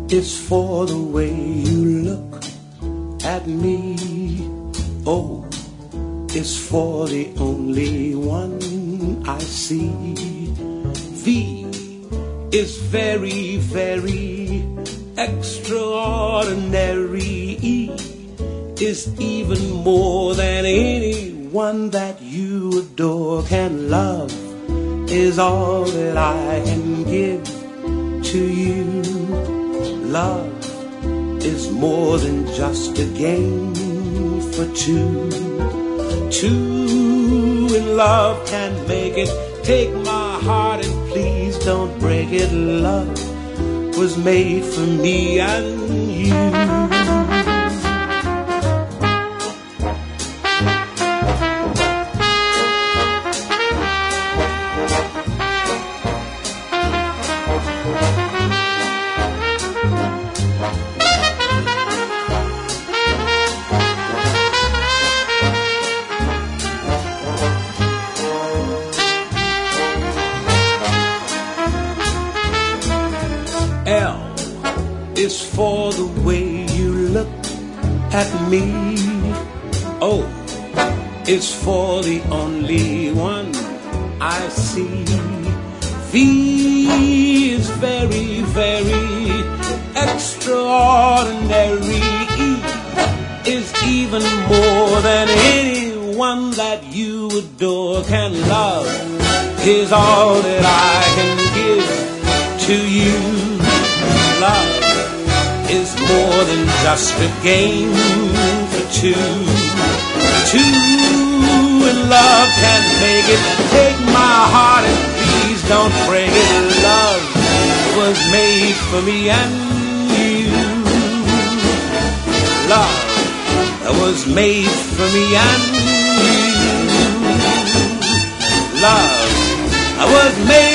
It's for the way you look at me. Oh, it's for the only one I see. V is very, very extraordinary. E is even more than anyone that you adore can love. Is all that I can give to you. Love is more than just a game for two. Two in love can make it. Take my heart and please don't break it. Love was made for me and you. L is for the way you look at me. O is for the only one I see. V is very, very extraordinary. E is even more than anyone that you adore can love. Is all that I can give to you. Love is more than just a game for two. Two in love can make it. Take my heart and please don't break it. Love was made for me and you. Love was made for me and you. Love was made